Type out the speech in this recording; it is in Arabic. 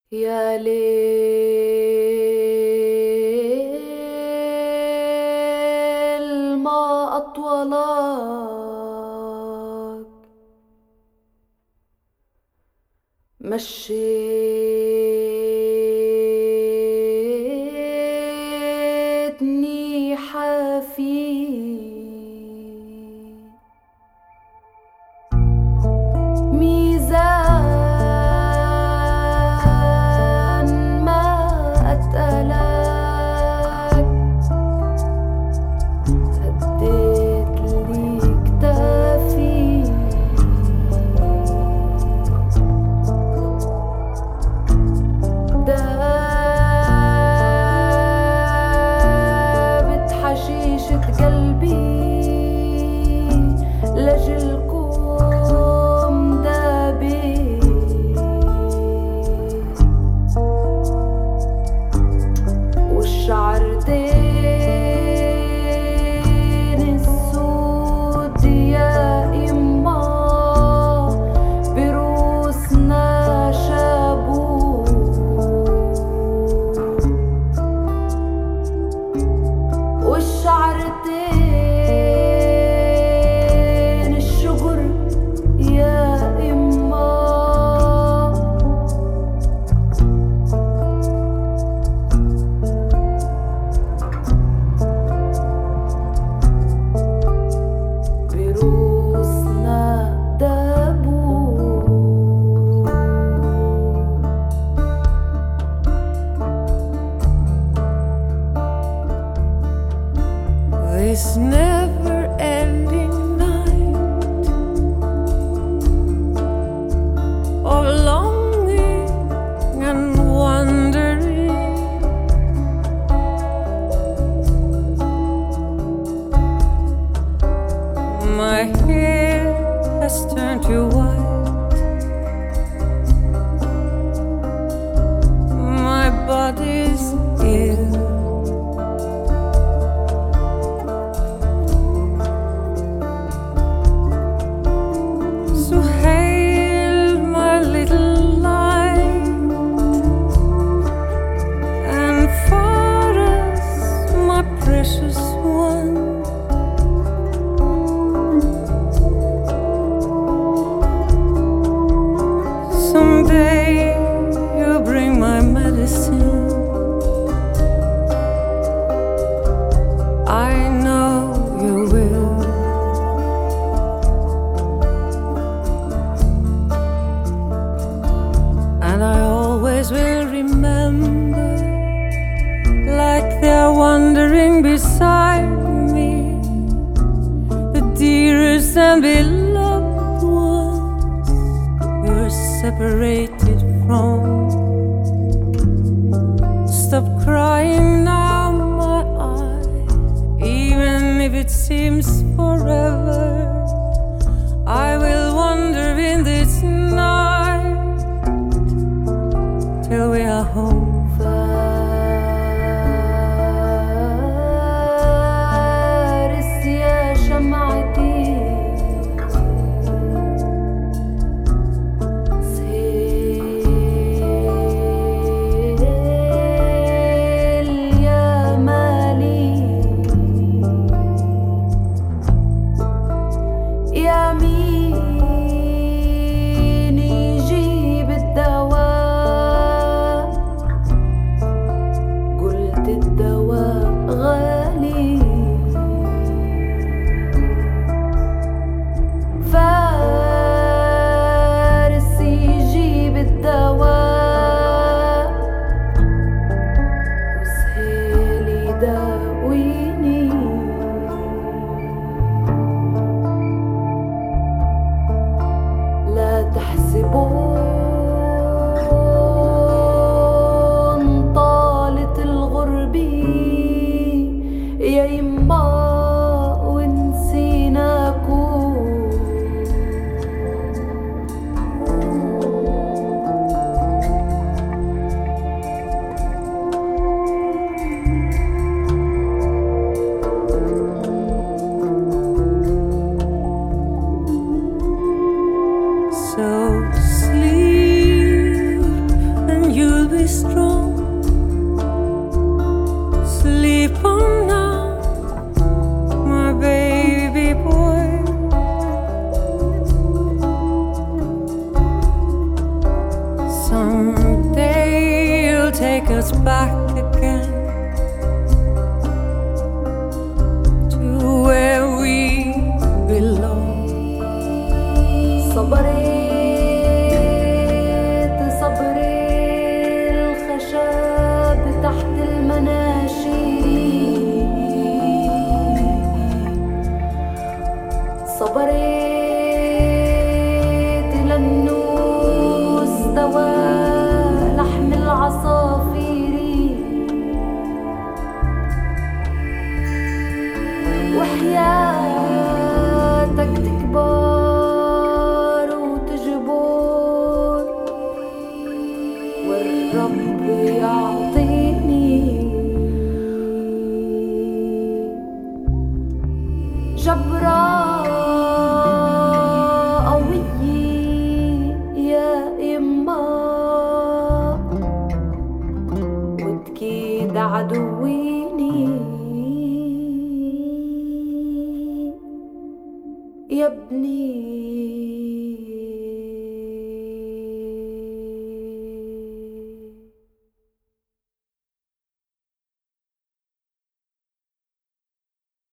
يا ليل ما أطولك، مشيتني حافي ميزان ما أتقلك، هديت لي كتافي دابت حشيشة قلبي لجلكم دابت والشعر دين السود يا إما بروسنا شابو والشعر دين الشجر يا إما بروسنا دابو. This never-ending night of longing and wandering, my hair has turned to white, my body's ill. So hail my little light, and for us, my precious one, someday you'll bring my medicine. I know you will. And I always will remember, like they're wandering beside me, the dearest and beloved ones we were separated from. Stop crying now, my eyes, even if it seems forever. I will wander in this night till we are home. فارس يا شمعتي سهيل يا مالي يا مين يجيب الدواء you'll be strong. Sleep on now, my baby boy. Someday you'll take us back again to where we belong. صبرت الخشب تحت المناشير، صبرت لأنه استوى لحم العصافير، وحياتك تكبر وتجبر، والرب يعطيني جبرة قوية يا إما، وتكيد عدويني يا ابني.